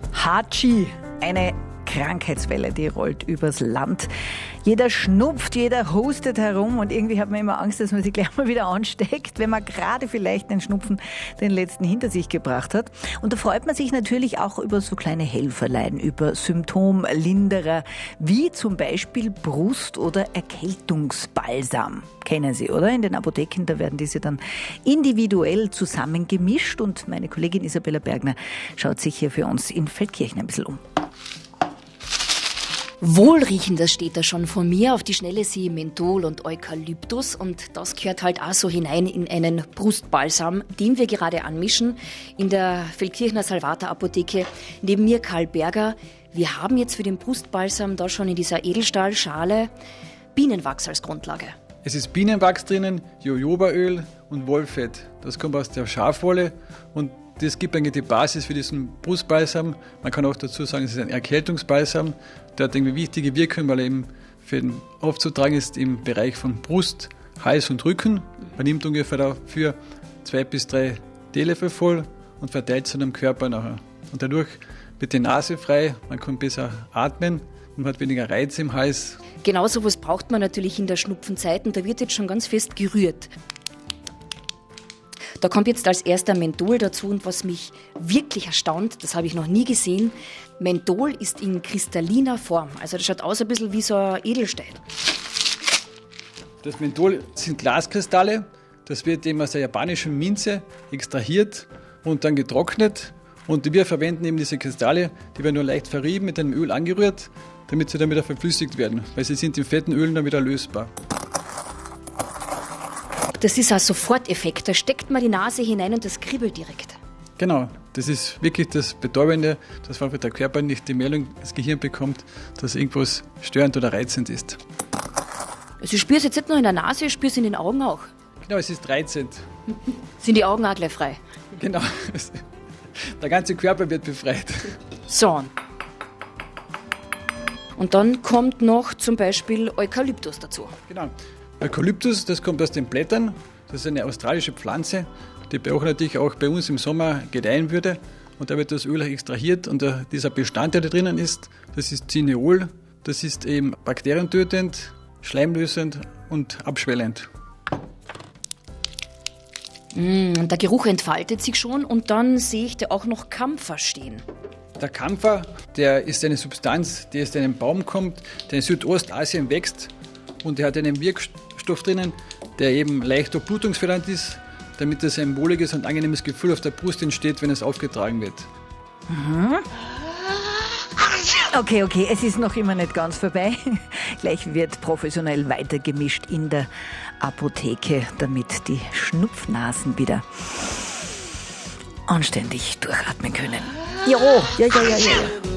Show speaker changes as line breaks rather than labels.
Hatschi, eine Krankheitswelle, die rollt übers Land. Jeder schnupft, jeder hustet herum und irgendwie hat man immer Angst, dass man sich gleich mal wieder ansteckt, wenn man gerade vielleicht den Schnupfen den letzten hinter sich gebracht hat. Und da freut man sich natürlich auch über so kleine Helferlein, über Symptomlinderer, wie zum Beispiel Brust- oder Erkältungsbalsam. Kennen Sie, oder? In den Apotheken, da werden diese dann individuell zusammengemischt und meine Kollegin Isabella Bergner schaut sich hier für uns in Feldkirchen ein bisschen um.
Wohlriechender steht da schon von mir. Auf die Schnelle sehe ich Menthol und Eukalyptus und das gehört halt auch so hinein in einen Brustbalsam, den wir gerade anmischen in der Feldkirchner Salvator Apotheke. Neben mir Karl Berger. Wir haben jetzt für den Brustbalsam da schon in dieser Edelstahlschale Bienenwachs als Grundlage.
Es ist Bienenwachs drinnen, Jojobaöl und Wollfett. Das kommt aus der Schafwolle und das gibt eigentlich die Basis für diesen Brustbalsam. Man kann auch dazu sagen, es ist ein Erkältungsbalsam. Der hat irgendwie wichtige Wirkung, weil er eben für den aufzutragen ist im Bereich von Brust, Hals und Rücken. Man nimmt ungefähr dafür 2 bis 3 Teelöffel voll und verteilt es dann am Körper nachher. Und dadurch wird die Nase frei, man kann besser atmen und hat weniger Reiz im Hals.
Genau so was braucht man natürlich in der Schnupfenzeit und da wird jetzt schon ganz fest gerührt. Da kommt jetzt als erster Menthol dazu und was mich wirklich erstaunt, das habe ich noch nie gesehen, Menthol ist in kristalliner Form. Also das schaut aus ein bisschen wie so ein Edelstein.
Das Menthol sind Glaskristalle. Das wird eben aus der japanischen Minze extrahiert und dann getrocknet. Und wir verwenden eben diese Kristalle, die werden nur leicht verrieben, mit einem Öl angerührt, damit sie dann wieder verflüssigt werden, weil sie sind in fetten Ölen dann wieder lösbar.
Das ist ein Soforteffekt. Da steckt man die Nase hinein und das kribbelt direkt.
Genau, das ist wirklich das Betäubende, dass der Körper nicht die Meldung ins Gehirn bekommt, dass irgendwas störend oder reizend ist.
Also ich spüre es jetzt nicht nur in der Nase, ich spüre es in den Augen auch.
Genau, es ist reizend.
Sind die Augen auch gleich frei?
Genau, der ganze Körper wird befreit.
So. Und dann kommt noch zum Beispiel Eukalyptus dazu.
Genau. Eukalyptus, das kommt aus den Blättern. Das ist eine australische Pflanze, die auch natürlich auch bei uns im Sommer gedeihen würde. Und da wird das Öl extrahiert und dieser Bestandteil, der drinnen ist, das ist Cineol. Das ist eben bakterientötend, schleimlösend und abschwellend.
Der Geruch entfaltet sich schon und dann sehe ich da auch noch Kampfer stehen.
Der Kampfer, der ist eine Substanz, die aus einem Baum kommt, der in Südostasien wächst und der hat einen Wirkstoff drinnen, der eben leicht durchblutungsfördernd ist, damit es ein wohliges und angenehmes Gefühl auf der Brust entsteht, wenn es aufgetragen wird.
Mhm. Okay, es ist noch immer nicht ganz vorbei. Gleich wird professionell weitergemischt in der Apotheke, damit die Schnupfnasen wieder anständig durchatmen können. Ja.